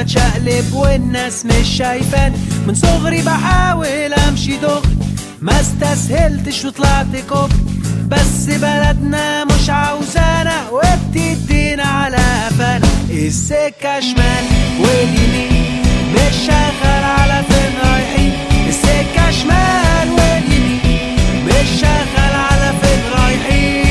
بتشقلب والناس مش شايفان. من صغري بحاول امشي دغري ما استسهلتش وطلعت كوبري، بس بلدنا مش عاوزانا وبتدينا على قفانا. السكة شمال واليمين مش شغال على فين رايحين. السكة شمال واليمين مش شغال على فين رايحين.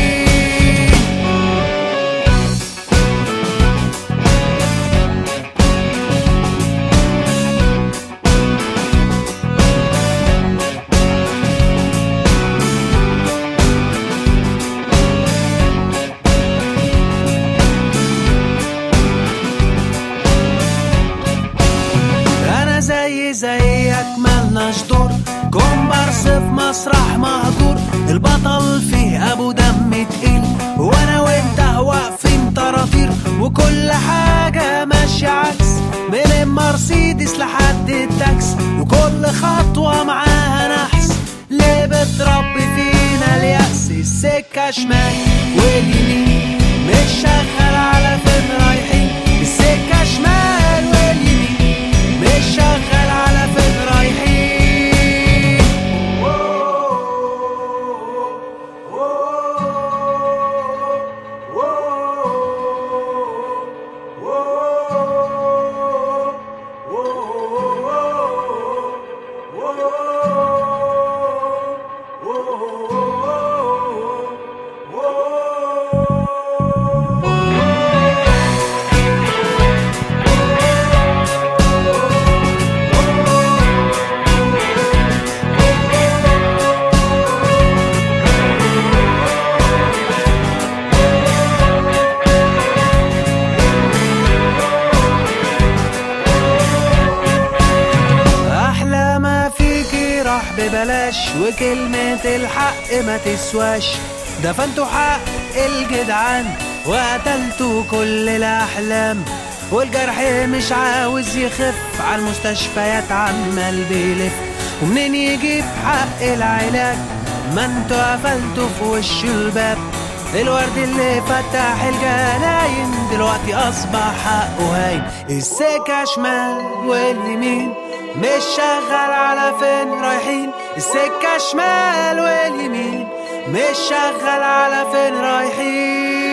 زيك ملناش دور، كومبارس في مسرح مهجور، البطل فيه ابو دم تقيل وانا وانت واقفين طراطير، وكل حاجة ماشية عكس من المرسيدس لحد التاكس، وكل خطوة معاها نحس ليه بتربي فينا اليأس. السكة شمال واليمين مش شغال على فين رايحين. السكة شمال واليمين مش شغال على فين رايحين. ببلاش وكلمة الحق ما تسواش، دفنتوا حق الجدعان وقتلتوا كل الأحلام، والجرح مش عاوز يخف عالمستشفيات عمال بيلف، ومنين يجيب حق العلاج ما انتوا قفلتوا في وش الباب. الورد اللي فتح الجناين دلوقتي أصبح حقه هاين. السكة شمال واليمين مش شغال على فين رايحين. السكة شمال واليمين مش شغال على فين رايحين.